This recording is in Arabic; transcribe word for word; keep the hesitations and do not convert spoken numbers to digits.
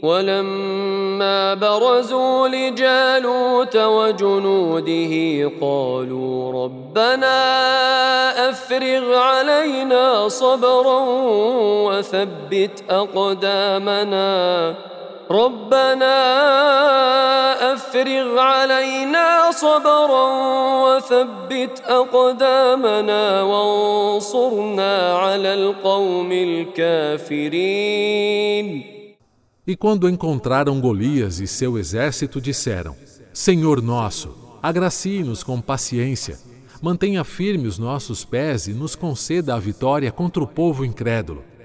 ولما برزوا لجالوت وجنوده قالوا ربنا أفرغ علينا صبرا وثبت أقدامنا ربنا أفرغ علينا صبرا وثبت أقدامنا وانصرنا على القوم الكافرين. E quando encontraram Golias e seu exército, disseram: Senhor nosso, agracie-nos com paciência, mantenha firme os nossos pés e nos conceda a vitória contra o povo incrédulo.